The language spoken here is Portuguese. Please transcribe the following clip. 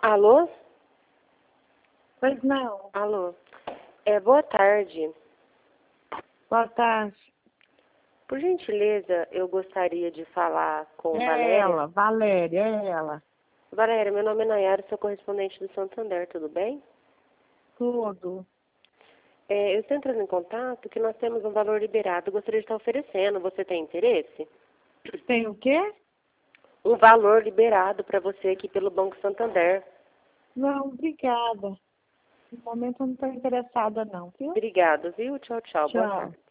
Alô? Pois não. Alô? Boa tarde. Boa tarde. Por gentileza, eu gostaria de falar com É Valéria. ela, Valéria, é ela. Valéria, meu nome é Nayara, sou correspondente do Santander, tudo bem? Tudo. Eu estou entrando em contato que nós temos um valor liberado, gostaria de estar oferecendo. Você tem interesse? Tem o quê? Um valor liberado para você aqui pelo Banco Santander. Não, obrigada. No momento eu não estou interessada não, viu? Obrigada, viu? Tchau, tchau. Boa Tchau. tarde.